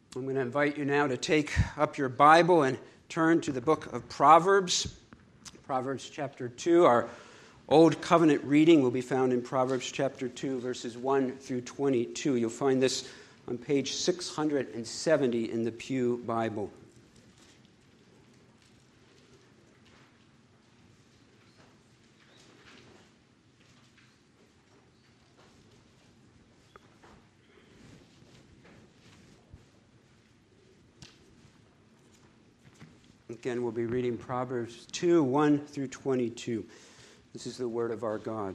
I'm going to invite you now to take up your Bible and turn to the book of Proverbs. Proverbs chapter 2. Our Old Covenant reading will be found in Proverbs chapter 2, verses 1 through 22. You'll find this on page 670 in the Pew Bible. Again, we'll be reading Proverbs 2, 1 through 22. This is the word of our God.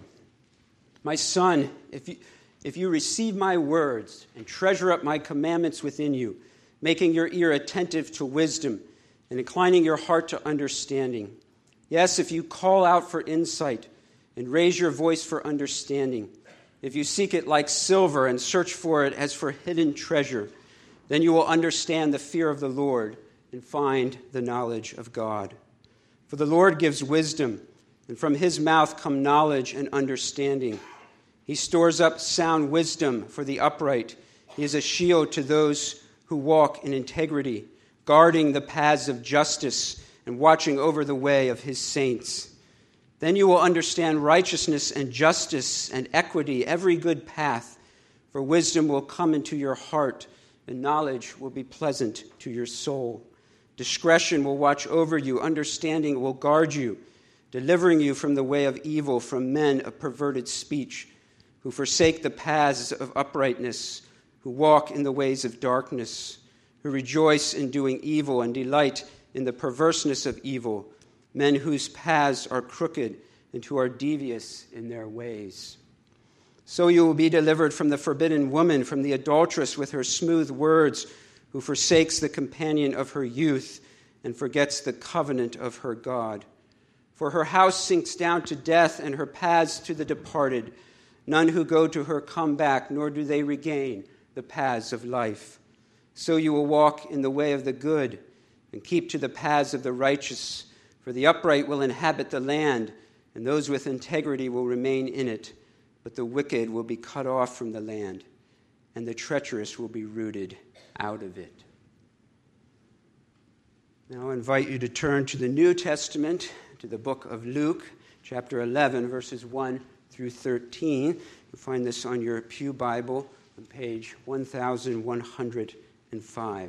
My son, if you receive my words and treasure up my commandments within you, making your ear attentive to wisdom and inclining your heart to understanding. Yes, if you call out for insight and raise your voice for understanding, if you seek it like silver and search for it as for hidden treasure, then you will understand the fear of the Lord and find the knowledge of God. For the Lord gives wisdom, and from his mouth come knowledge and understanding. He stores up sound wisdom for the upright. He is a shield to those who walk in integrity, guarding the paths of justice and watching over the way of his saints. Then you will understand righteousness and justice and equity, every good path, for wisdom will come into your heart, and knowledge will be pleasant to your soul. Discretion will watch over you. Understanding will guard you, delivering you from the way of evil, from men of perverted speech, who forsake the paths of uprightness, who walk in the ways of darkness, who rejoice in doing evil and delight in the perverseness of evil, men whose paths are crooked and who are devious in their ways. So you will be delivered from the forbidden woman, from the adulteress with her smooth words, who forsakes the companion of her youth and forgets the covenant of her God. For her house sinks down to death and her paths to the departed. None who go to her come back, nor do they regain the paths of life. So you will walk in the way of the good and keep to the paths of the righteous. For the upright will inhabit the land, and those with integrity will remain in it. But the wicked will be cut off from the land, and the treacherous will be rooted out of it. Now I invite you to turn to the New Testament, to the book of Luke, chapter 11, verses 1 through 13. You'll find this on your Pew Bible on page 1105.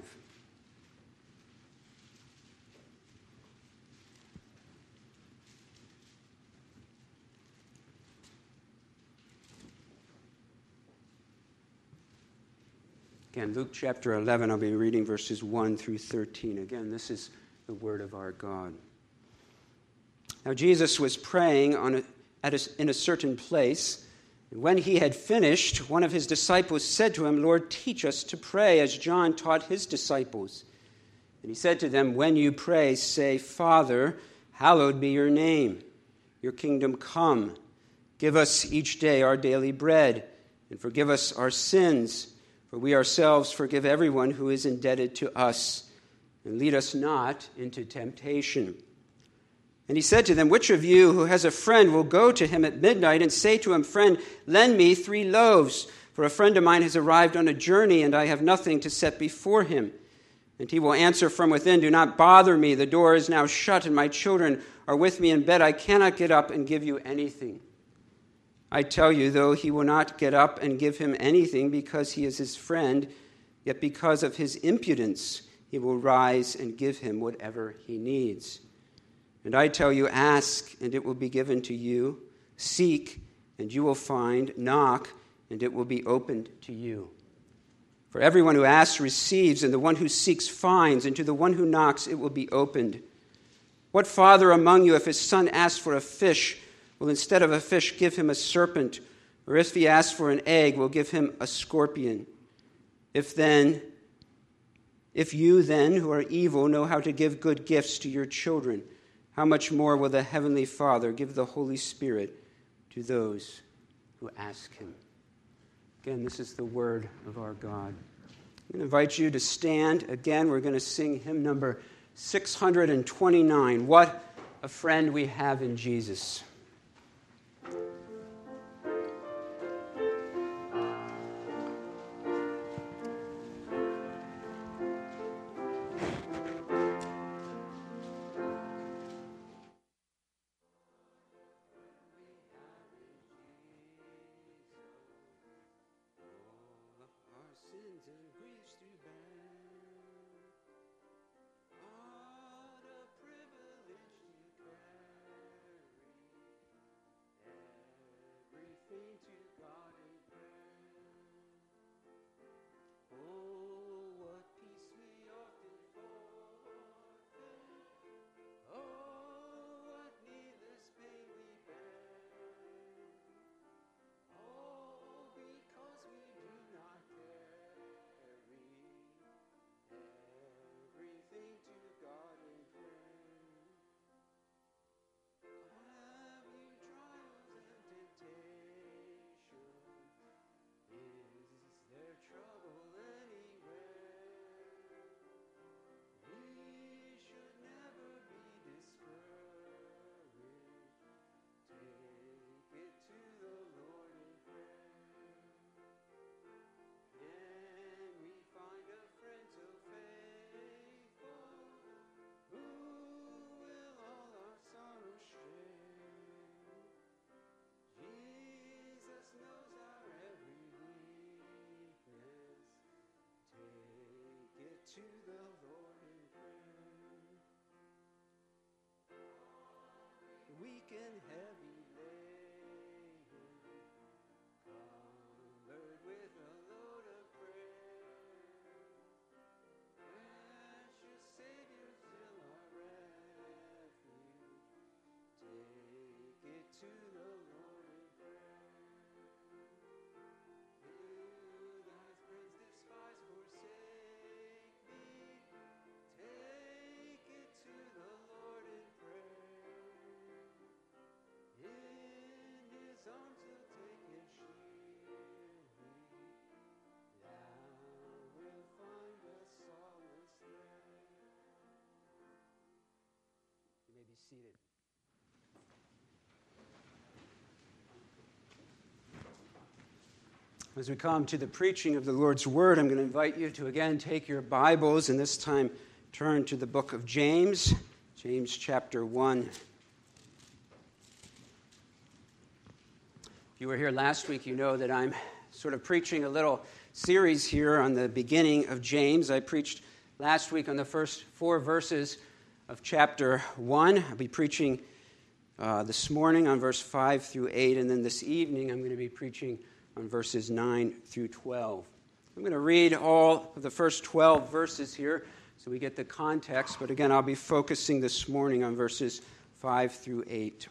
Again, Luke chapter 11, I'll be reading verses 1 through 13. Again, this is the word of our God. Now Jesus was praying in a certain place, and when he had finished, one of his disciples said to him, Lord, teach us to pray as John taught his disciples. And he said to them, when you pray, say, Father, hallowed be your name. Your kingdom come. Give us each day our daily bread, and forgive us our sins, for we ourselves forgive everyone who is indebted to us, and lead us not into temptation. And he said to them, which of you who has a friend will go to him at midnight and say to him, Friend, lend me 3 loaves, for a friend of mine has arrived on a journey, and I have nothing to set before him. And he will answer from within, Do not bother me, the door is now shut, and my children are with me in bed. I cannot get up and give you anything. I tell you, though he will not get up and give him anything because he is his friend, yet because of his impudence he will rise and give him whatever he needs. And I tell you, ask, and it will be given to you. Seek, and you will find. Knock, and it will be opened to you. For everyone who asks receives, and the one who seeks finds, and to the one who knocks it will be opened. What father among you, if his son asks for a fish, will instead of a fish give him a serpent? Or if he asks for an egg, will give him a scorpion? If you then, who are evil, know how to give good gifts to your children, how much more will the Heavenly Father give the Holy Spirit to those who ask him? Again, this is the word of our God. I'm going to invite you to stand. Again, we're going to sing hymn number 629, What a Friend We Have in Jesus. to the Lord in prayer. Weak and heavy laden, covered with a load of prayer. Precious Savior, still our refuge. Take it to the Lord in prayer. Who thy friends despise, forsake thee. Take it to the Lord in prayer. In his arms he'll take his shield. Thou wilt find a solace there. You may be seated. As we come to the preaching of the Lord's Word, I'm going to invite you to again take your Bibles and this time turn to the book of James, James chapter 1. If you were here last week, you know that I'm sort of preaching a little series here on the beginning of James. I preached last week on the first 4 verses of chapter 1. I'll be preaching this morning on verse 5 through 8, and then this evening I'm going to be preaching on verses 9 through 12. I'm going to read all of the first 12 verses here so we get the context, but again, I'll be focusing this morning on verses 5 through 8.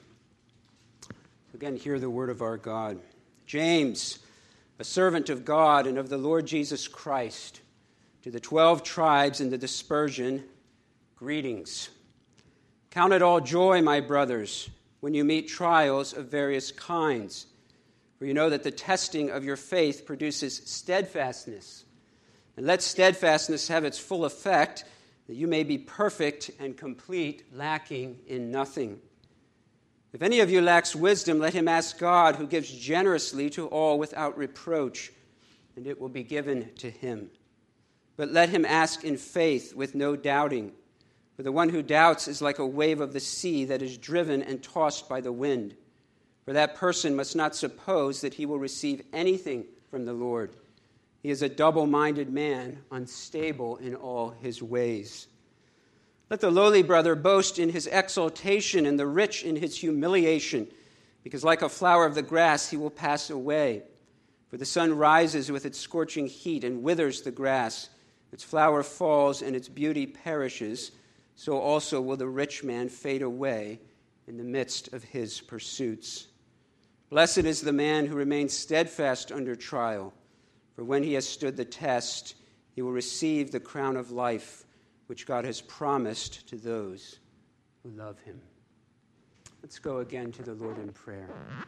Again, hear the word of our God. James, a servant of God and of the Lord Jesus Christ, to the 12 tribes in the dispersion, greetings. Count it all joy, my brothers, when you meet trials of various kinds. For you know that the testing of your faith produces steadfastness. And let steadfastness have its full effect, that you may be perfect and complete, lacking in nothing. If any of you lacks wisdom, let him ask God, who gives generously to all without reproach, and it will be given to him. But let him ask in faith with no doubting. For the one who doubts is like a wave of the sea that is driven and tossed by the wind. For that person must not suppose that he will receive anything from the Lord. He is a double-minded man, unstable in all his ways. Let the lowly brother boast in his exaltation and the rich in his humiliation, because like a flower of the grass he will pass away. For the sun rises with its scorching heat and withers the grass. Its flower falls and its beauty perishes. So also will the rich man fade away in the midst of his pursuits. Blessed is the man who remains steadfast under trial, for when he has stood the test, he will receive the crown of life which God has promised to those who love him. Let's go again to the Lord in prayer.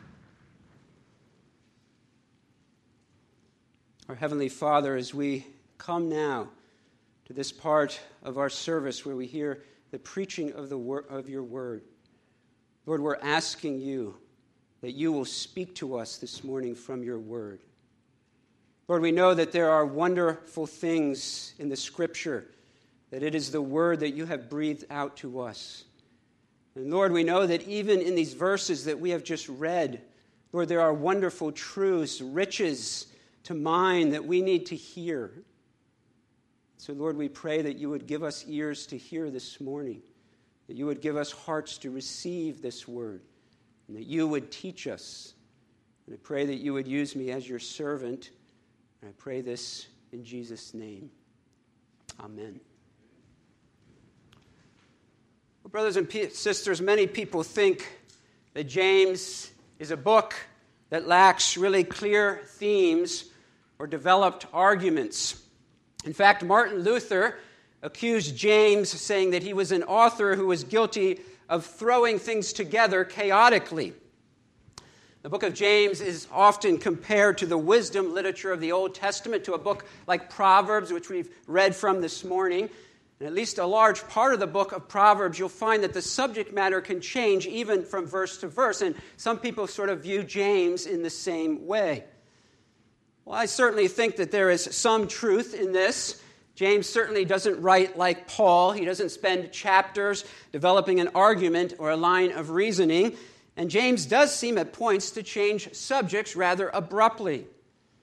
Our Heavenly Father, as we come now to this part of our service where we hear the preaching of your word, Lord, we're asking you that you will speak to us this morning from your word. Lord, we know that there are wonderful things in the Scripture, that it is the word that you have breathed out to us. And Lord, we know that even in these verses that we have just read, Lord, there are wonderful truths, riches to mine that we need to hear. So Lord, we pray that you would give us ears to hear this morning, that you would give us hearts to receive this word, and that you would teach us. And I pray that you would use me as your servant. And I pray this in Jesus' name. Amen. Well, brothers and sisters, many people think that James is a book that lacks really clear themes or developed arguments. In fact, Martin Luther accused James, saying that he was an author who was guilty of throwing things together chaotically. The book of James is often compared to the wisdom literature of the Old Testament, to a book like Proverbs, which we've read from this morning. And at least a large part of the book of Proverbs, you'll find that the subject matter can change even from verse to verse. And some people sort of view James in the same way. Well, I certainly think that there is some truth in this. James certainly doesn't write like Paul. He doesn't spend chapters developing an argument or a line of reasoning. And James does seem at points to change subjects rather abruptly.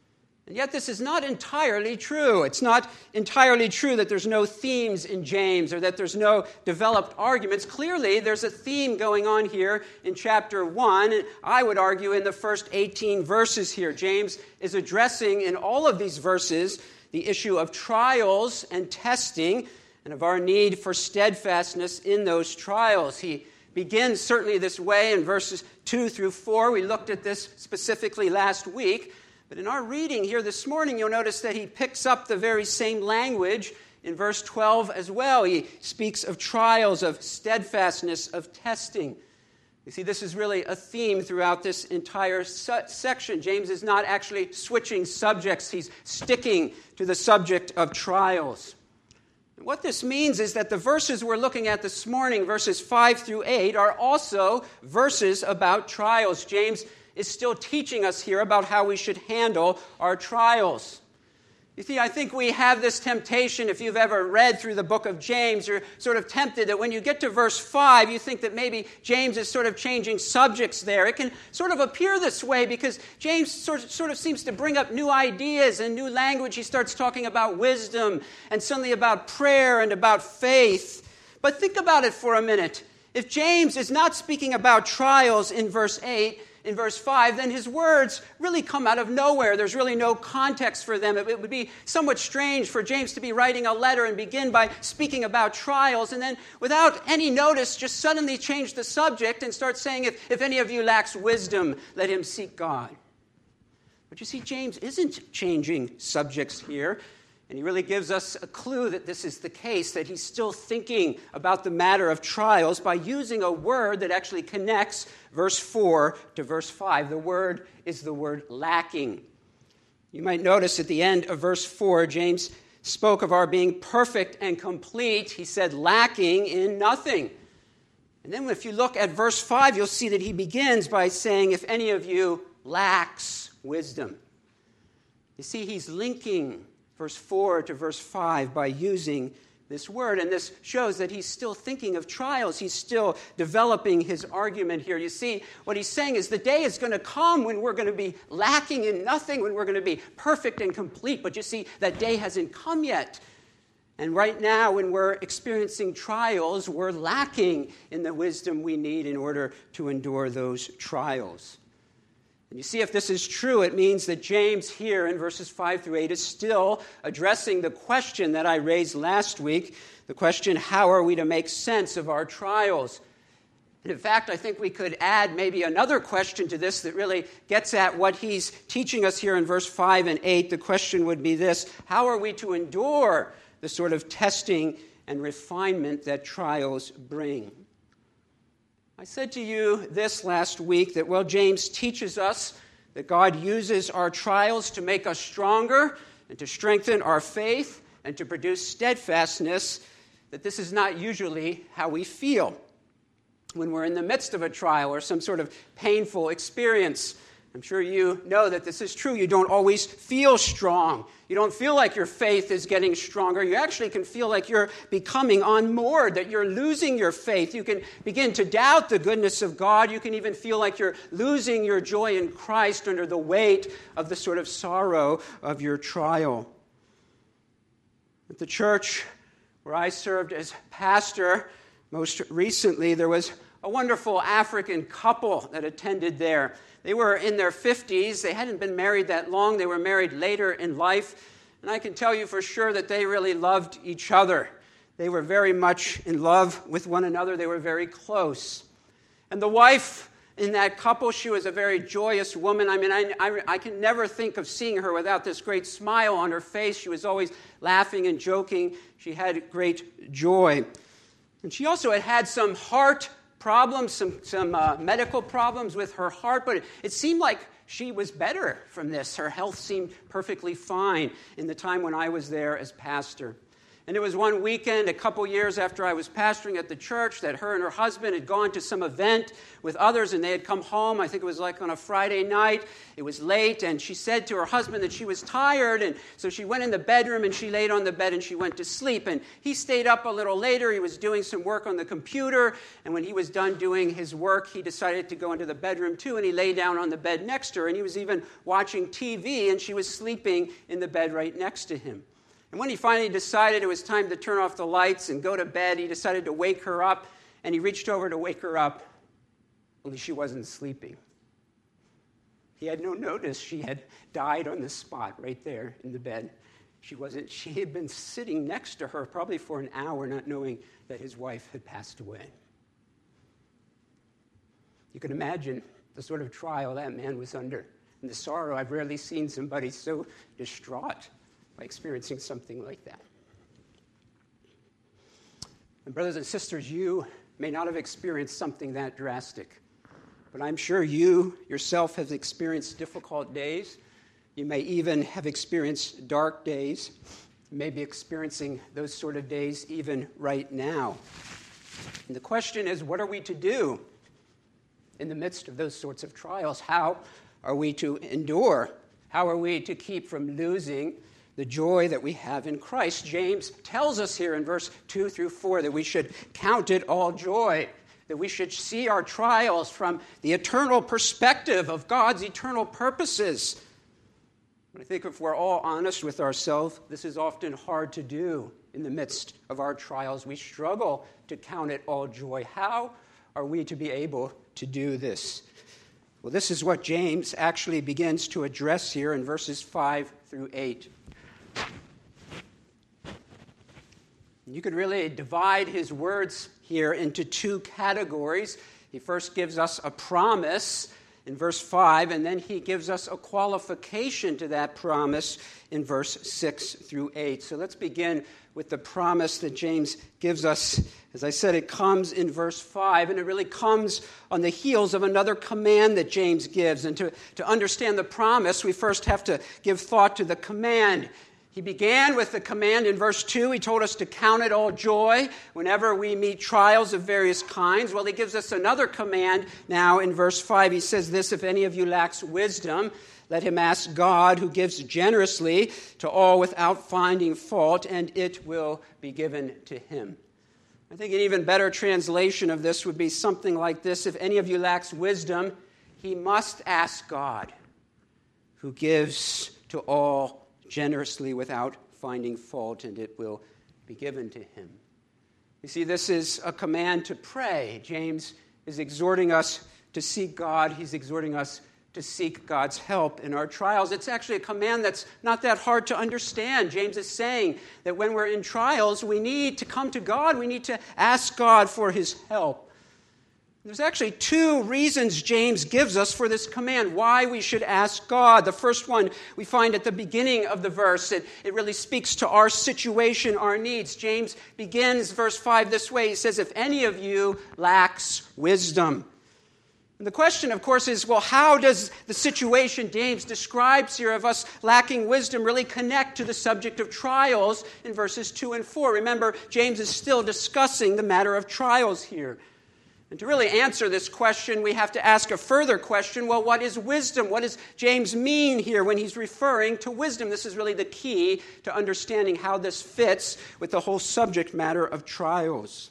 And yet this is not entirely true. It's not entirely true that there's no themes in James or that there's no developed arguments. Clearly, there's a theme going on here in chapter 1. And I would argue in the first 18 verses here. James is addressing in all of these verses the issue of trials and testing and of our need for steadfastness in those trials. He begins certainly this way in verses 2 through 4. We looked at this specifically last week. But in our reading here this morning, you'll notice that he picks up the very same language in verse 12 as well. He speaks of trials, of steadfastness, of testing. You see, this is really a theme throughout this entire section. James is not actually switching subjects. He's sticking to the subject of trials. And what this means is that the verses we're looking at this morning, verses 5 through 8, are also verses about trials. James is still teaching us here about how we should handle our trials. You see, I think we have this temptation, if you've ever read through the book of James, you're sort of tempted that when you get to verse 5, you think that maybe James is sort of changing subjects there. It can sort of appear this way because James sort of seems to bring up new ideas and new language. He starts talking about wisdom and suddenly about prayer and about faith. But think about it for a minute. If James is not speaking about trials in verse 8, in verse 5, then his words really come out of nowhere. There's really no context for them. It would be somewhat strange for James to be writing a letter and begin by speaking about trials and then without any notice just suddenly change the subject and start saying, if any of you lacks wisdom, let him seek God. But you see, James isn't changing subjects here. And he really gives us a clue that this is the case, that he's still thinking about the matter of trials by using a word that actually connects verse 4 to verse 5. The word is the word lacking. You might notice at the end of verse 4, James spoke of our being perfect and complete. He said lacking in nothing. And then if you look at verse 5, you'll see that he begins by saying, if any of you lacks wisdom. You see, he's linking verse 4 to verse 5 by using this word. And this shows that he's still thinking of trials. He's still developing his argument here. You see, what he's saying is the day is going to come when we're going to be lacking in nothing, when we're going to be perfect and complete. But you see, that day hasn't come yet. And right now, when we're experiencing trials, we're lacking in the wisdom we need in order to endure those trials. And you see, if this is true, it means that James here in verses 5 through 8 is still addressing the question that I raised last week, the question, how are we to make sense of our trials? And in fact, I think we could add maybe another question to this that really gets at what he's teaching us here in verse 5 and 8. The question would be this: how are we to endure the sort of testing and refinement that trials bring? I said to you this last week that, James teaches us that God uses our trials to make us stronger and to strengthen our faith and to produce steadfastness, that this is not usually how we feel when we're in the midst of a trial or some sort of painful experience. I'm sure you know that this is true. You don't always feel strong. You don't feel like your faith is getting stronger. You actually can feel like you're becoming unmoored, that you're losing your faith. You can begin to doubt the goodness of God. You can even feel like you're losing your joy in Christ under the weight of the sort of sorrow of your trial. At the church where I served as pastor most recently, there was a wonderful African couple that attended there. They were in their 50s. They hadn't been married that long. They were married later in life. And I can tell you for sure that they really loved each other. They were very much in love with one another. They were very close. And the wife in that couple, she was a very joyous woman. I mean, I can never think of seeing her without this great smile on her face. She was always laughing and joking. She had great joy. And she also had some heart problems, some medical problems with her heart, but it seemed like she was better from this. Her health seemed perfectly fine in the time when I was there as pastor. And it was one weekend, a couple years after I was pastoring at the church, that her and her husband had gone to some event with others, and they had come home. I think it was like on a Friday night. It was late, and she said to her husband that she was tired, and so she went in the bedroom, and she laid on the bed, and she went to sleep. And he stayed up a little later. He was doing some work on the computer, and when he was done doing his work, he decided to go into the bedroom too, and he lay down on the bed next to her, and he was even watching TV, and she was sleeping in the bed right next to him. And when he finally decided it was time to turn off the lights and go to bed, he decided to wake her up, and he reached over to wake her up, only she wasn't sleeping. He had no notice she had died on the spot right there in the bed. She had been sitting next to her probably for an hour, not knowing that his wife had passed away. You can imagine the sort of trial that man was under and the sorrow. I've rarely seen somebody so distraught by experiencing something like that. And brothers and sisters, you may not have experienced something that drastic, but I'm sure you yourself have experienced difficult days. You may even have experienced dark days. You may be experiencing those sort of days even right now. And the question is, what are we to do in the midst of those sorts of trials? How are we to endure? How are we to keep from losing the joy that we have in Christ? James tells us here in verse 2 through 4 that we should count it all joy, that we should see our trials from the eternal perspective of God's eternal purposes. But I think if we're all honest with ourselves, this is often hard to do in the midst of our trials. We struggle to count it all joy. How are we to be able to do this? Well, this is what James actually begins to address here in verses 5 through 8. You could really divide his words here into two categories. He first gives us a promise in verse 5, and then he gives us a qualification to that promise in verse 6 through 8. So let's begin with the promise that James gives us. As I said, it comes in verse 5, and it really comes on the heels of another command that James gives. And to understand the promise, we first have to give thought to the command. He began with the command in verse 2. He told us to count it all joy whenever we meet trials of various kinds. Well, he gives us another command now in verse 5. He says this, if any of you lacks wisdom, let him ask God, who gives generously to all without finding fault, and it will be given to him. I think an even better translation of this would be something like this. If any of you lacks wisdom, he must ask God, who gives to all generously without finding fault, and it will be given to him. You see, this is a command to pray. James is exhorting us to seek God. He's exhorting us to seek God's help in our trials. It's actually a command that's not that hard to understand. James is saying that when we're in trials, we need to come to God. We need to ask God for his help. There's actually two reasons James gives us for this command, why we should ask God. The first one we find at the beginning of the verse. It really speaks to our situation, our needs. James begins verse 5 this way. He says, if any of you lacks wisdom. And the question, of course, is, well, how does the situation James describes here of us lacking wisdom really connect to the subject of trials in verses 2 and 4? Remember, James is still discussing the matter of trials here. And to really answer this question, we have to ask a further question. Well, what is wisdom? What does James mean here when he's referring to wisdom? This is really the key to understanding how this fits with the whole subject matter of trials.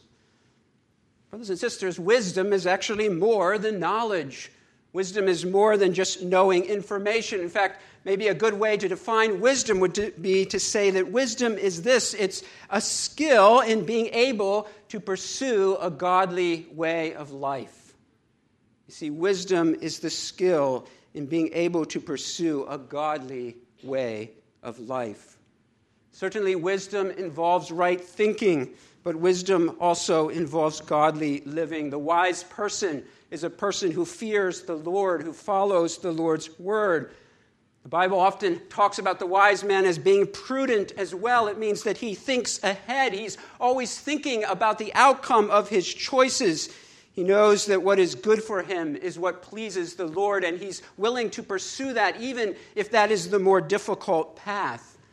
Brothers and sisters, wisdom is actually more than knowledge. Wisdom is more than just knowing information. In fact, maybe a good way to define wisdom would be to say that wisdom is this. It's a skill in being able to pursue a godly way of life. You see, wisdom is the skill in being able to pursue a godly way of life. Certainly, wisdom involves right thinking, but wisdom also involves godly living. The wise person is a person who fears the Lord, who follows the Lord's word. The Bible often talks about the wise man as being prudent as well. It means that he thinks ahead. He's always thinking about the outcome of his choices. He knows that what is good for him is what pleases the Lord, and he's willing to pursue that even if that is the more difficult path.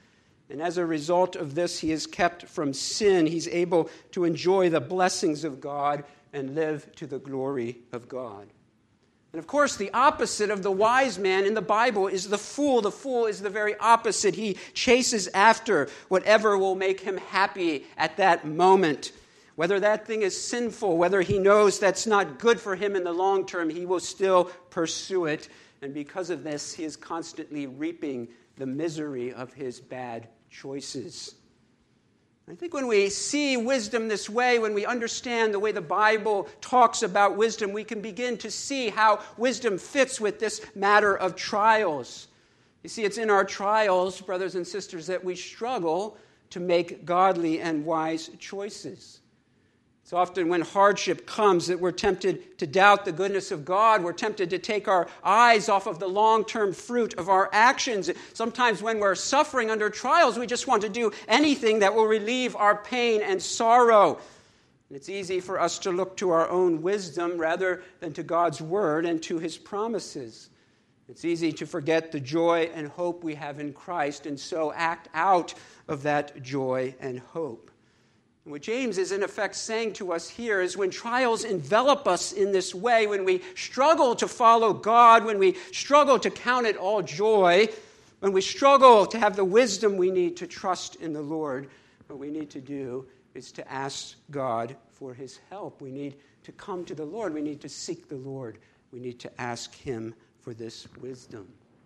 And as a result of this, he is kept from sin. He's able to enjoy the blessings of God and live to the glory of God. And of course, the opposite of the wise man in the Bible is the fool. The fool is the very opposite. He chases after whatever will make him happy at that moment. Whether that thing is sinful, whether he knows that's not good for him in the long term, he will still pursue it. And because of this, he is constantly reaping the misery of his bad choices. I think when we see wisdom this way, when we understand the way the Bible talks about wisdom, we can begin to see how wisdom fits with this matter of trials. You see, it's in our trials, brothers and sisters, that we struggle to make godly and wise choices. It's often when hardship comes that we're tempted to doubt the goodness of God. We're tempted to take our eyes off of the long-term fruit of our actions. Sometimes when we're suffering under trials, we just want to do anything that will relieve our pain and sorrow. And it's easy for us to look to our own wisdom rather than to God's word and to his promises. It's easy to forget the joy and hope we have in Christ and so act out of that joy and hope. What James is in effect saying to us here is when trials envelop us in this way, when we struggle to follow God, when we struggle to count it all joy, when we struggle to have the wisdom we need to trust in the Lord, what we need to do is to ask God for his help. We need to come to the Lord. We need to seek the Lord. We need to ask him for this wisdom.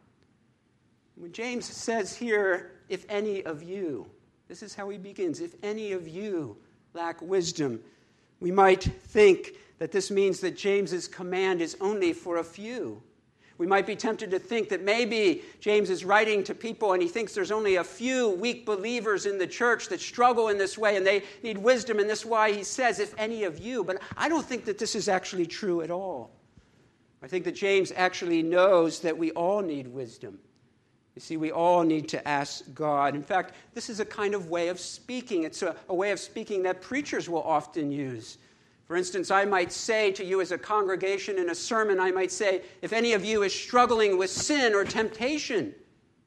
When James says here, if any of you, this is how he begins. If any of you lack wisdom, we might think that this means that James's command is only for a few. We might be tempted to think that maybe James is writing to people and he thinks there's only a few weak believers in the church that struggle in this way and they need wisdom, and this is why he says, if any of you. But I don't think that this is actually true at all. I think that James actually knows that we all need wisdom. You see, we all need to ask God. In fact, this is a kind of way of speaking. It's a way of speaking that preachers will often use. For instance, I might say to you as a congregation in a sermon, I might say, if any of you is struggling with sin or temptation.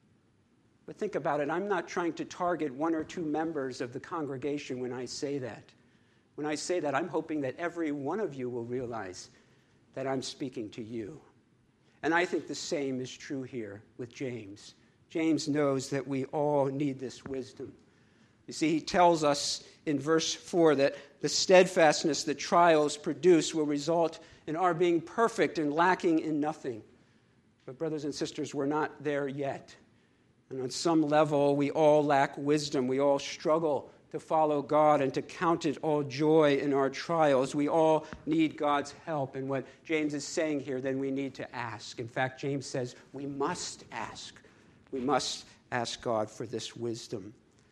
But think about it. I'm not trying to target one or two members of the congregation when I say that. When I say that, I'm hoping that every one of you will realize that I'm speaking to you. And I think the same is true here with James. James knows that we all need this wisdom. You see, he tells us in verse 4 that the steadfastness that trials produce will result in our being perfect and lacking in nothing. But brothers and sisters, we're not there yet. And on some level, we all lack wisdom. We all struggle to follow God and to count it all joy in our trials. We all need God's help. And what James is saying here, then we need to ask. In fact, James says we must ask. We must ask God for this wisdom.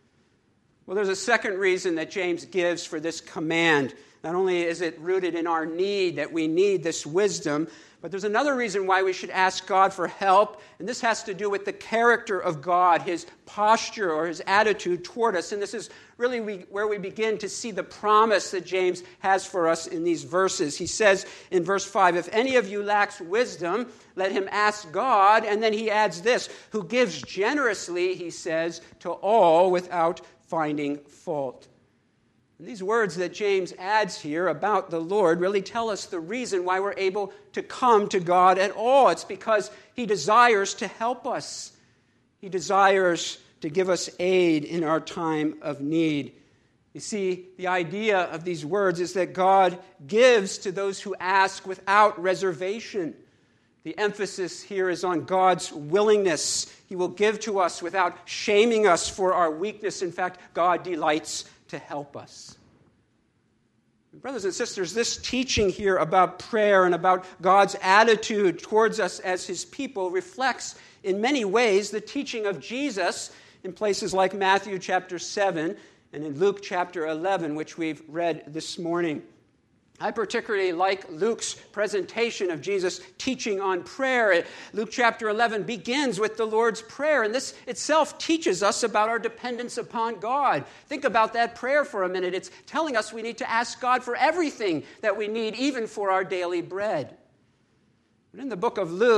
Well, there's a second reason that James gives for this command. Not only is it rooted in our need, that we need this wisdom, but there's another reason why we should ask God for help, and this has to do with the character of God, his posture or his attitude toward us. And this is really where we begin to see the promise that James has for us in these verses. He says in verse 5, if any of you lacks wisdom, let him ask God. And then he adds this, who gives generously, he says, to all without finding fault. And these words that James adds here about the Lord really tell us the reason why we're able to come to God at all. It's because he desires to help us. He desires to give us aid in our time of need. You see, the idea of these words is that God gives to those who ask without reservation. The emphasis here is on God's willingness. He will give to us without shaming us for our weakness. In fact, God delights to help us. Brothers and sisters, this teaching here about prayer and about God's attitude towards us as his people reflects in many ways the teaching of Jesus in places like Matthew chapter 7 and in Luke chapter 11, which we've read this morning. I particularly like Luke's presentation of Jesus' teaching on prayer. Luke chapter 11 begins with the Lord's Prayer, and this itself teaches us about our dependence upon God. Think about that prayer for a minute. It's telling us we need to ask God for everything that we need, even for our daily bread. But in the book of Luke,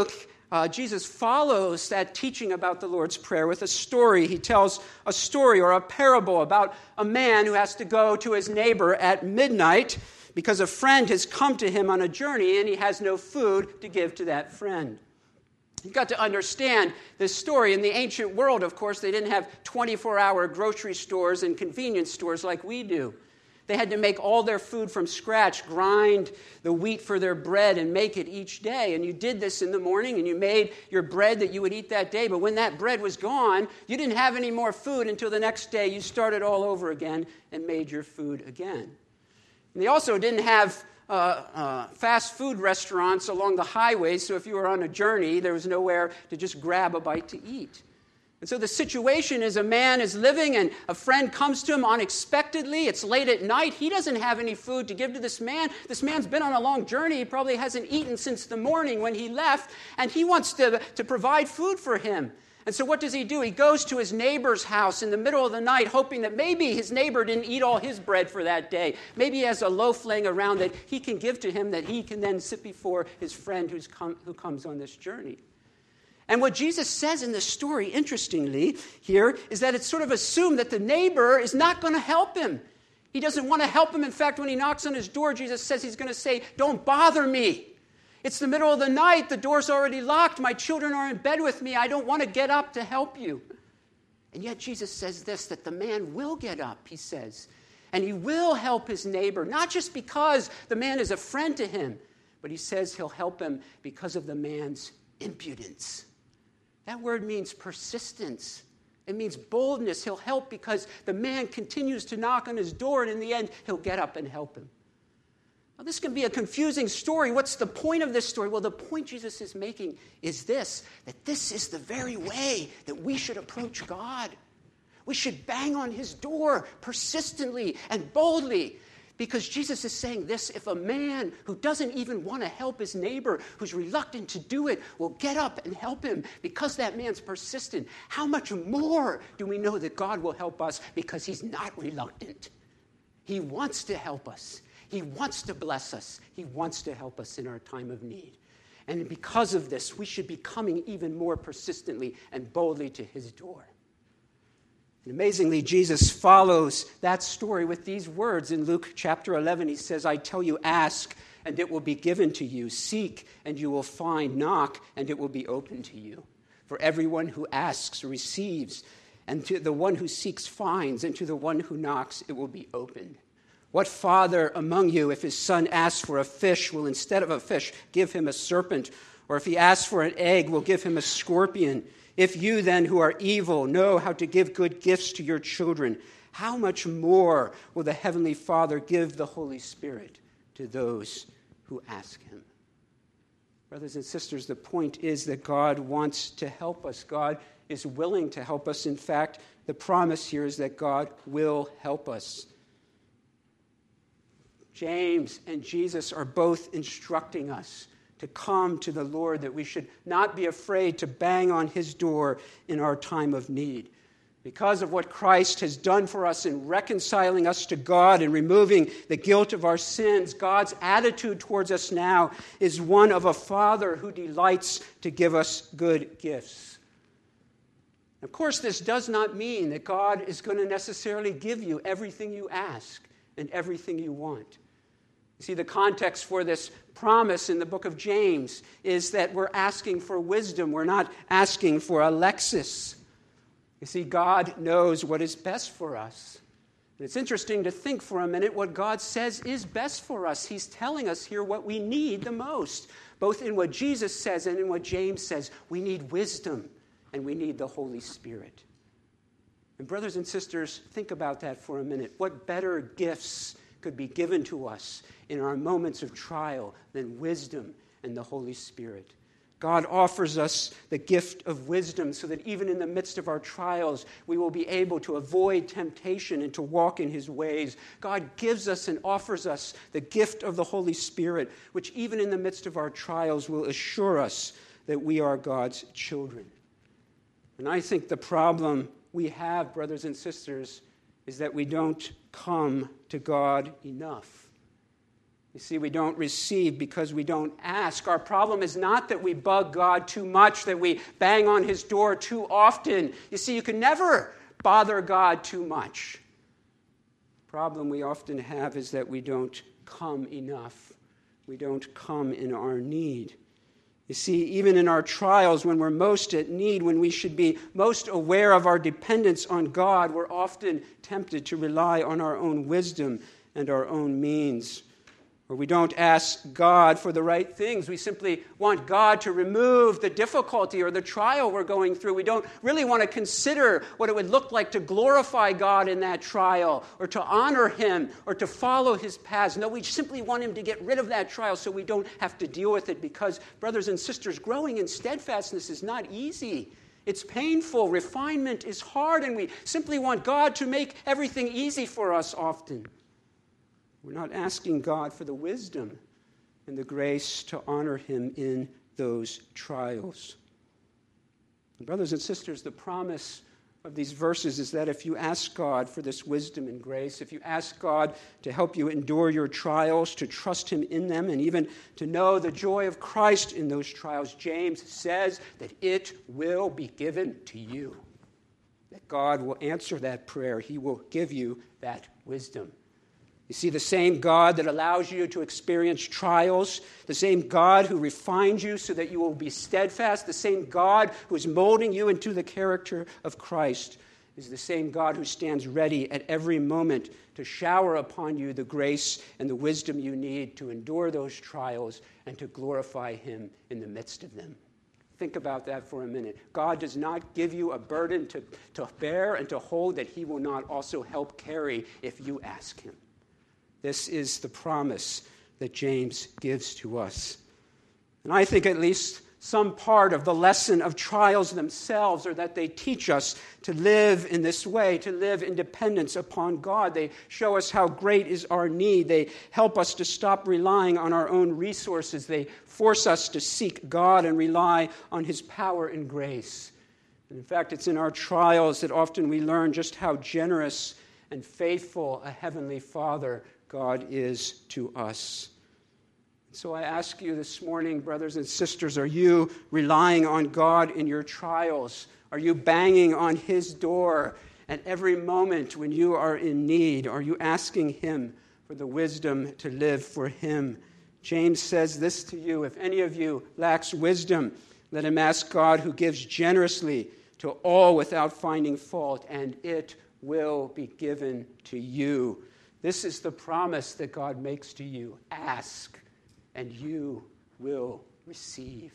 Jesus follows that teaching about the Lord's Prayer with a story. He tells a story or a parable about a man who has to go to his neighbor at midnight because a friend has come to him on a journey and he has no food to give to that friend. You've got to understand this story. In the ancient world, of course, they didn't have 24-hour grocery stores and convenience stores like we do. They had to make all their food from scratch, grind the wheat for their bread, and make it each day. And you did this in the morning, and you made your bread that you would eat that day. But when that bread was gone, you didn't have any more food until the next day. You started all over again and made your food again. And they also didn't have fast food restaurants along the highways, so if you were on a journey, there was nowhere to just grab a bite to eat. And so the situation is a man is living and a friend comes to him unexpectedly. It's late at night. He doesn't have any food to give to this man. This man's been on a long journey. He probably hasn't eaten since the morning when he left, and he wants to provide food for him. And so what does he do? He goes to his neighbor's house in the middle of the night, hoping that maybe his neighbor didn't eat all his bread for that day. Maybe he has a loaf laying around that he can give to him that he can then sit before his friend who comes on this journey. And what Jesus says in this story, interestingly, here, is that it's sort of assumed that the neighbor is not going to help him. He doesn't want to help him. In fact, when he knocks on his door, Jesus says he's going to say, "Don't bother me. It's the middle of the night. The door's already locked. My children are in bed with me. I don't want to get up to help you." And yet Jesus says this, that the man will get up, he says, and he will help his neighbor, not just because the man is a friend to him, but he says he'll help him because of the man's impudence. That word means persistence. It means boldness. He'll help because the man continues to knock on his door, and in the end, he'll get up and help him. Now, this can be a confusing story. What's the point of this story? Well, the point Jesus is making is this, that this is the very way that we should approach God. We should bang on his door persistently and boldly. Because Jesus is saying this, if a man who doesn't even want to help his neighbor, who's reluctant to do it, will get up and help him because that man's persistent, how much more do we know that God will help us because he's not reluctant? He wants to help us. He wants to bless us. He wants to help us in our time of need. And because of this, we should be coming even more persistently and boldly to his door. And amazingly, Jesus follows that story with these words. In Luke chapter 11, he says, "I tell you, ask, and it will be given to you. Seek, and you will find. Knock, and it will be open to you. For everyone who asks receives, and to the one who seeks finds, and to the one who knocks it will be opened. What father among you, if his son asks for a fish, will instead of a fish give him a serpent? Or if he asks for an egg, will give him a scorpion? If you then, who are evil, know how to give good gifts to your children, how much more will the Heavenly Father give the Holy Spirit to those who ask him?" Brothers and sisters, the point is that God wants to help us. God is willing to help us. In fact, the promise here is that God will help us. James and Jesus are both instructing us to come to the Lord, that we should not be afraid to bang on his door in our time of need. Because of what Christ has done for us in reconciling us to God and removing the guilt of our sins, God's attitude towards us now is one of a father who delights to give us good gifts. Of course, this does not mean that God is going to necessarily give you everything you ask and everything you want. You see, the context for this promise in the book of James is that we're asking for wisdom. We're not asking for a Lexus. You see, God knows what is best for us. And it's interesting to think for a minute what God says is best for us. He's telling us here what we need the most, both in what Jesus says and in what James says. We need wisdom, and we need the Holy Spirit. And brothers and sisters, think about that for a minute. What better gifts could be given to us in our moments of trial than wisdom and the Holy Spirit? God offers us the gift of wisdom so that even in the midst of our trials, we will be able to avoid temptation and to walk in his ways. God gives us and offers us the gift of the Holy Spirit, which even in the midst of our trials will assure us that we are God's children. And I think the problem we have, brothers and sisters, is that we don't come to God enough. You see, we don't receive because we don't ask. Our problem is not that we bug God too much, that we bang on his door too often. You see, you can never bother God too much. The problem we often have is that we don't come enough. We don't come in our need. You see, even in our trials, when we're most at need, when we should be most aware of our dependence on God, we're often tempted to rely on our own wisdom and our own means. Or we don't ask God for the right things. We simply want God to remove the difficulty or the trial we're going through. We don't really want to consider what it would look like to glorify God in that trial or to honor him or to follow his paths. No, we simply want him to get rid of that trial so we don't have to deal with it because, brothers and sisters, growing in steadfastness is not easy. It's painful. Refinement is hard, and we simply want God to make everything easy for us often. We're not asking God for the wisdom and the grace to honor him in those trials. And brothers and sisters, the promise of these verses is that if you ask God for this wisdom and grace, if you ask God to help you endure your trials, to trust him in them, and even to know the joy of Christ in those trials, James says that it will be given to you. That God will answer that prayer. He will give you that wisdom. You see, the same God that allows you to experience trials, the same God who refines you so that you will be steadfast, the same God who is molding you into the character of Christ, is the same God who stands ready at every moment to shower upon you the grace and the wisdom you need to endure those trials and to glorify him in the midst of them. Think about that for a minute. God does not give you a burden to bear and to hold that he will not also help carry if you ask him. This is the promise that James gives to us. And I think at least some part of the lesson of trials themselves are that they teach us to live in this way, to live in dependence upon God. They show us how great is our need. They help us to stop relying on our own resources. They force us to seek God and rely on his power and grace. And in fact, it's in our trials that often we learn just how generous and faithful a heavenly Father God is to us. So I ask you this morning, brothers and sisters, are you relying on God in your trials? Are you banging on his door at every moment when you are in need? Are you asking him for the wisdom to live for him? James says this to you: if any of you lacks wisdom, let him ask God, who gives generously to all without finding fault, and it will be given to you. This is the promise that God makes to you. Ask, and you will receive.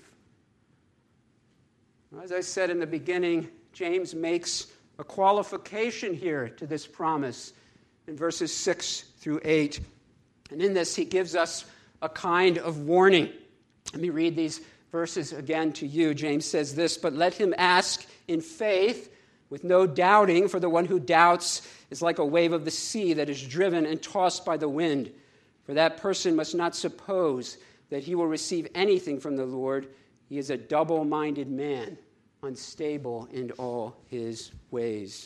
As I said in the beginning, James makes a qualification here to this promise in verses 6 through 8. And in this, he gives us a kind of warning. Let me read these verses again to you. James says this: but let him ask in faith, with no doubting, for the one who doubts is like a wave of the sea that is driven and tossed by the wind. For that person must not suppose that he will receive anything from the Lord. He is a double-minded man, unstable in all his ways.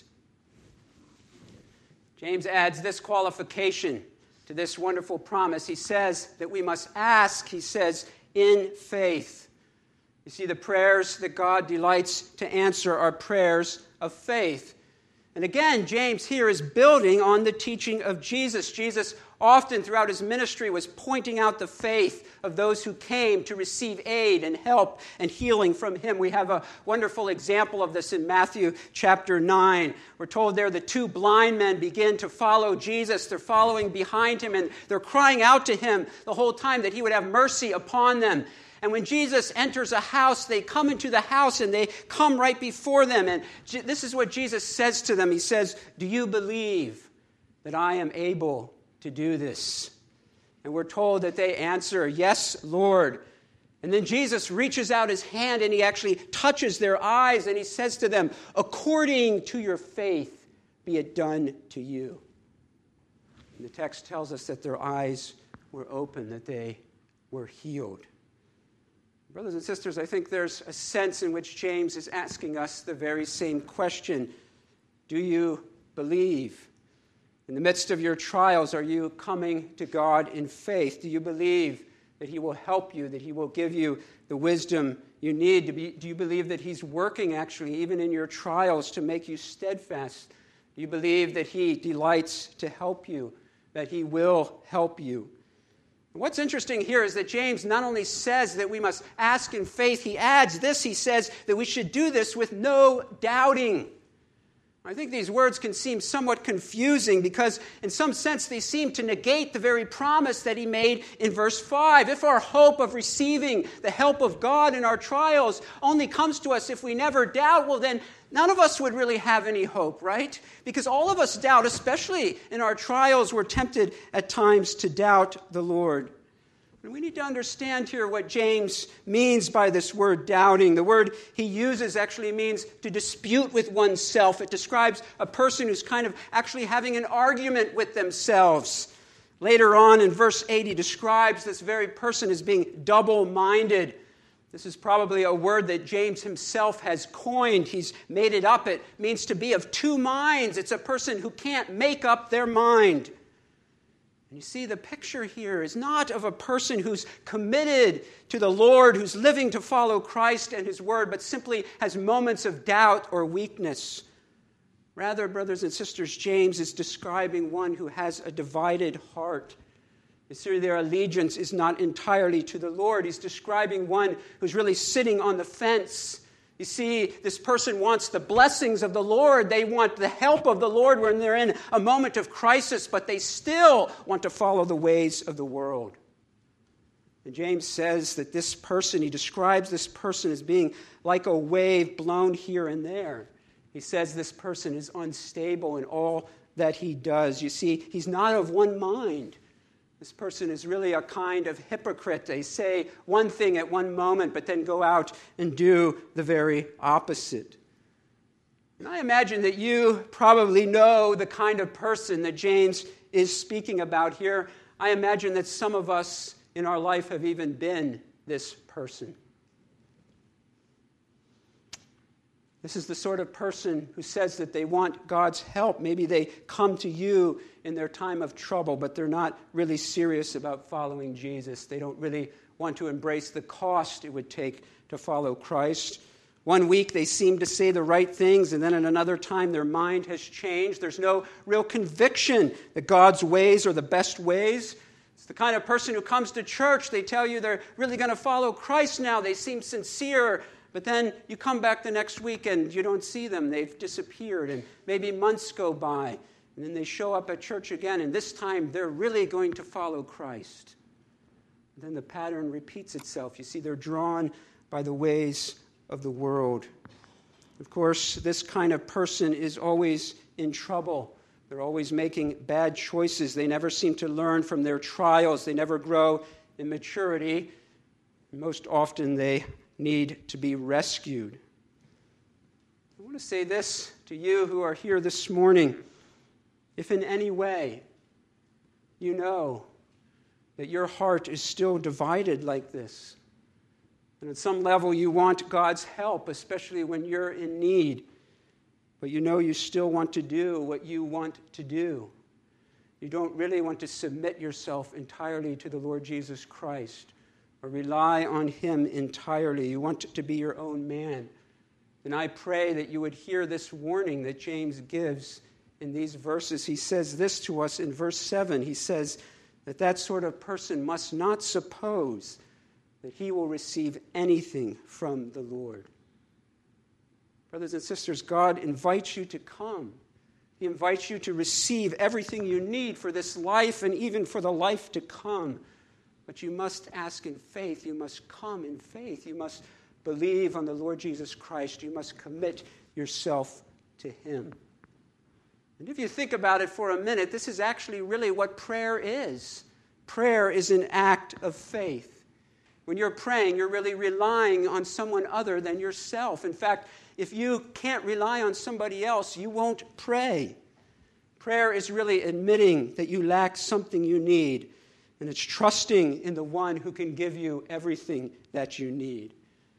James adds this qualification to this wonderful promise. He says that we must ask, he says, in faith. You see, the prayers that God delights to answer are prayers of faith. And again, James here is building on the teaching of Jesus. Jesus often throughout his ministry was pointing out the faith of those who came to receive aid and help and healing from him. We have a wonderful example of this in Matthew chapter 9. We're told there the two blind men begin to follow Jesus. They're following behind him, and they're crying out to him the whole time that he would have mercy upon them. And when Jesus enters a house, they come into the house and they come right before them. And this is what Jesus says to them. He says, "Do you believe that I am able to do this?" And we're told that they answer, "Yes, Lord." And then Jesus reaches out his hand and he actually touches their eyes and he says to them, "According to your faith, be it done to you." And the text tells us that their eyes were open, that they were healed. Brothers and sisters, I think there's a sense in which James is asking us the very same question. Do you believe? In the midst of your trials, are you coming to God in faith? Do you believe that He will help you, that He will give you the wisdom you need? Do you believe that He's working actually, even in your trials, to make you steadfast? Do you believe that He delights to help you, that He will help you? What's interesting here is that James not only says that we must ask in faith, he adds this, he says that we should do this with no doubting. I think these words can seem somewhat confusing because in some sense they seem to negate the very promise that he made in verse 5. If our hope of receiving the help of God in our trials only comes to us if we never doubt, well then none of us would really have any hope, right? Because all of us doubt, especially in our trials, we're tempted at times to doubt the Lord. And we need to understand here what James means by this word doubting. The word he uses actually means to dispute with oneself. It describes a person who's kind of actually having an argument with themselves. Later on in verse 8, he describes this very person as being double-minded. This is probably a word that James himself has coined. He's made it up. It means to be of two minds. It's a person who can't make up their mind. And you see, the picture here is not of a person who's committed to the Lord, who's living to follow Christ and His Word, but simply has moments of doubt or weakness. Rather, brothers and sisters, James is describing one who has a divided heart. You see, their allegiance is not entirely to the Lord. He's describing one who's really sitting on the fence. You see, this person wants the blessings of the Lord. They want the help of the Lord when they're in a moment of crisis, but they still want to follow the ways of the world. And James says that this person, he describes this person as being like a wave blown here and there. He says this person is unstable in all that he does. You see, he's not of one mind. This person is really a kind of hypocrite. They say one thing at one moment, but then go out and do the very opposite. And I imagine that you probably know the kind of person that James is speaking about here. I imagine that some of us in our life have even been this person. This is the sort of person who says that they want God's help. Maybe they come to you in their time of trouble, but they're not really serious about following Jesus. They don't really want to embrace the cost it would take to follow Christ. One week they seem to say the right things, and then at another time their mind has changed. There's no real conviction that God's ways are the best ways. It's the kind of person who comes to church. They tell you they're really going to follow Christ now. They seem sincere. But then you come back the next week and you don't see them. They've disappeared, and maybe months go by. And then they show up at church again, and this time they're really going to follow Christ. And then the pattern repeats itself. You see, they're drawn by the ways of the world. Of course, this kind of person is always in trouble. They're always making bad choices. They never seem to learn from their trials. They never grow in maturity. Most often they need to be rescued. I want to say this to you who are here this morning. If in any way you know that your heart is still divided like this, and at some level you want God's help, especially when you're in need, but you know you still want to do what you want to do. You don't really want to submit yourself entirely to the Lord Jesus Christ or rely on Him entirely. You want to be your own man. And I pray that you would hear this warning that James gives in these verses. He says this to us in verse 7. He says that that sort of person must not suppose that he will receive anything from the Lord. Brothers and sisters, God invites you to come. He invites you to receive everything you need for this life and even for the life to come. But you must ask in faith. You must come in faith. You must believe on the Lord Jesus Christ. You must commit yourself to Him. And if you think about it for a minute, this is actually really what prayer is. Prayer is an act of faith. When you're praying, you're really relying on someone other than yourself. In fact, if you can't rely on somebody else, you won't pray. Prayer is really admitting that you lack something you need. And it's trusting in the one who can give you everything that you need.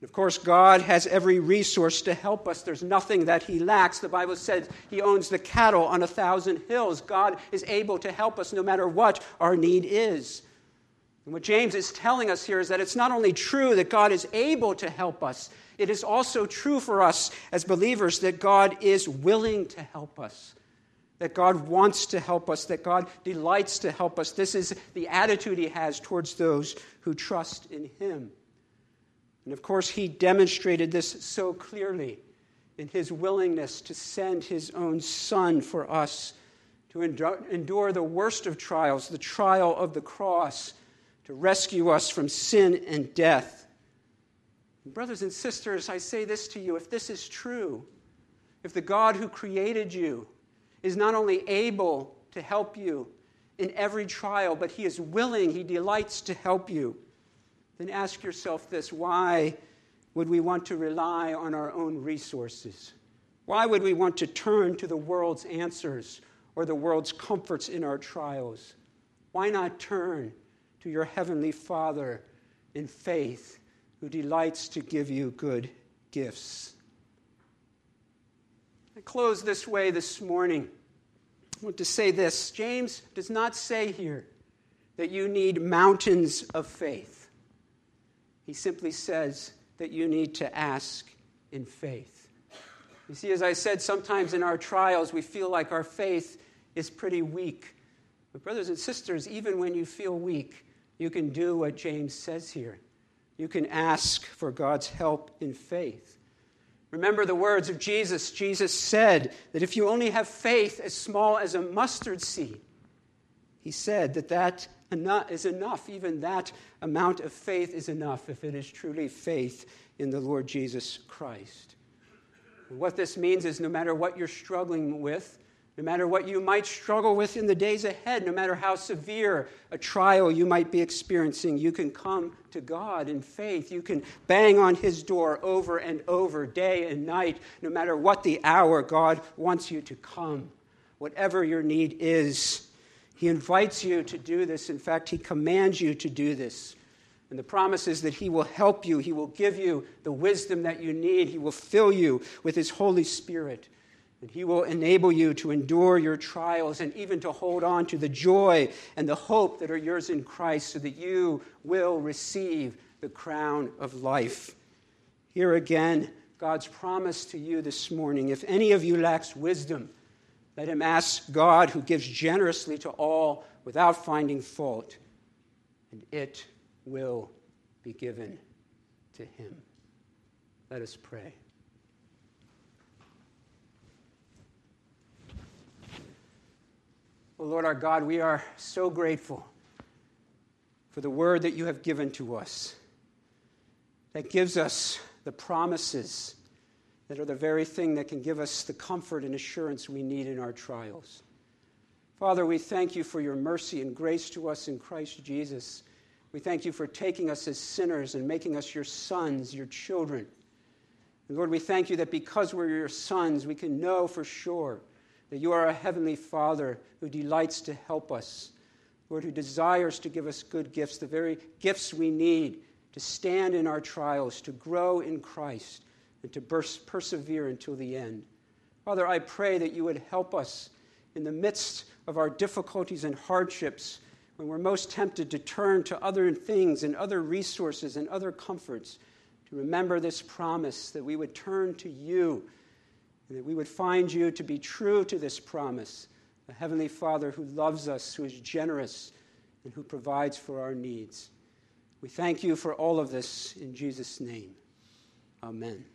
Of course, God has every resource to help us. There's nothing that he lacks. The Bible says he owns the cattle on 1,000 hills. God is able to help us no matter what our need is. And what James is telling us here is that it's not only true that God is able to help us, it is also true for us as believers that God is willing to help us, that God wants to help us, that God delights to help us. This is the attitude he has towards those who trust in him. And of course, he demonstrated this so clearly in his willingness to send his own Son for us, to endure the worst of trials, the trial of the cross, to rescue us from sin and death. And brothers and sisters, I say this to you, if this is true, if the God who created you is not only able to help you in every trial, but he is willing, he delights to help you, then ask yourself this: why would we want to rely on our own resources? Why would we want to turn to the world's answers or the world's comforts in our trials? Why not turn to your heavenly Father in faith, who delights to give you good gifts? I close this way this morning. I want to say this. James does not say here that you need mountains of faith. He simply says that you need to ask in faith. You see, as I said, sometimes in our trials we feel like our faith is pretty weak. But brothers and sisters, even when you feel weak, you can do what James says here. You can ask for God's help in faith. Remember the words of Jesus. Jesus said that if you only have faith as small as a mustard seed, he said that is enough. Even that amount of faith is enough if it is truly faith in the Lord Jesus Christ. And what this means is no matter what you're struggling with, no matter what you might struggle with in the days ahead, no matter how severe a trial you might be experiencing, you can come to God in faith. You can bang on his door over and over, day and night. No matter what the hour, God wants you to come. Whatever your need is, he invites you to do this. In fact, he commands you to do this. And the promise is that he will help you. He will give you the wisdom that you need. He will fill you with his Holy Spirit. And he will enable you to endure your trials and even to hold on to the joy and the hope that are yours in Christ, so that you will receive the crown of life. Here again, God's promise to you this morning: if any of you lacks wisdom, let him ask God, who gives generously to all without finding fault, and it will be given to him. Let us pray. Oh Lord our God, we are so grateful for the word that you have given to us, that gives us the promises that are the very thing that can give us the comfort and assurance we need in our trials. Father, we thank you for your mercy and grace to us in Christ Jesus. We thank you for taking us as sinners and making us your sons, your children. And Lord, we thank you that because we're your sons, we can know for sure that you are a heavenly Father who delights to help us. Lord, who desires to give us good gifts, the very gifts we need to stand in our trials, to grow in Christ, and to persevere until the end. Father, I pray that you would help us in the midst of our difficulties and hardships, when we're most tempted to turn to other things and other resources and other comforts, to remember this promise, that we would turn to you, and that we would find you to be true to this promise, a Heavenly Father who loves us, who is generous, and who provides for our needs. We thank you for all of this in Jesus' name. Amen.